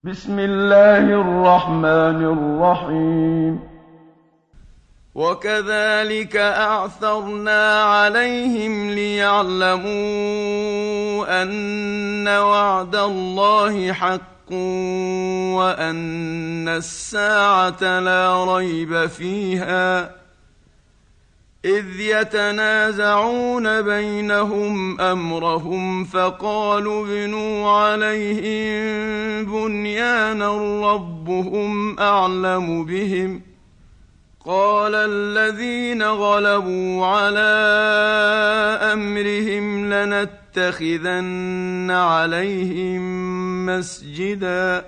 بسم الله الرحمن الرحيم. وكذلك أعثرنا عليهم ليعلموا أن وعد الله حق وأن الساعة لا ريب فيها إذ يتنازعون بينهم أمرهم فقالوا ابنوا عليهم بنيانا ربهم أعلم بهم قال الذين غلبوا على أمرهم لنتخذن عليهم مسجدا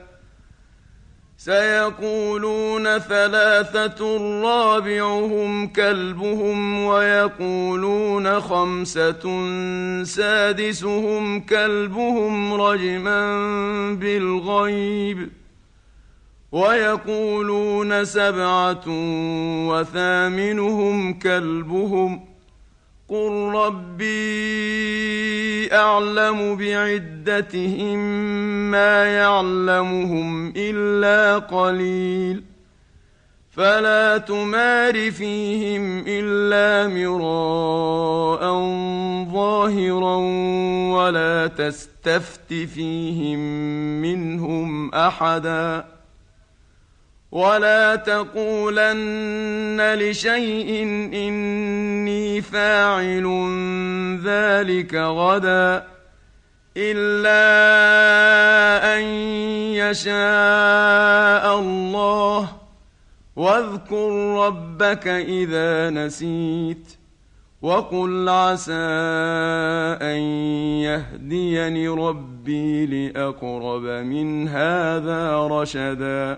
سيقولون ثلاثة رابعهم كلبهم ويقولون خمسة سادسهم كلبهم رجما بالغيب ويقولون سبعة وثامنهم كلبهم قل ربي أعلم بعدتهم ما يعلمهم إلا قليل فلا تمار فيهم إلا مراء ظاهرا ولا تستفت فيهم منهم أحدا ولا تقولن لشيء إني فاعل ذلك غدا إلا أن يشاء الله واذكر ربك إذا نسيت وقل عسى أن يهديني ربي لأقرب من هذا رشدا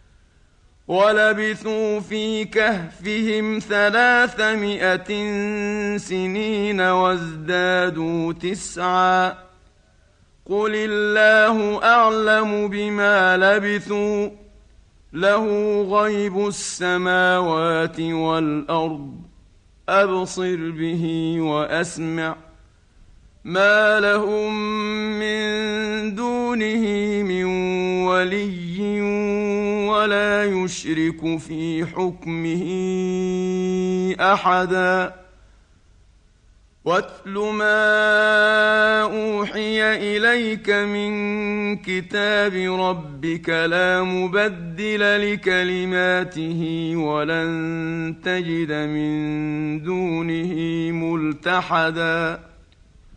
ولبثوا في كهفهم 300 سنين وازدادوا 9 قل الله أعلم بما لبثوا له غيب السماوات والأرض أبصر به وأسمع ما لهم من دونه من ولي ولا يشرك في حكمه أحدا واتل ما أوحي إليك من كتاب ربك لا مبدل لكلماته ولن تجد من دونه ملتحدا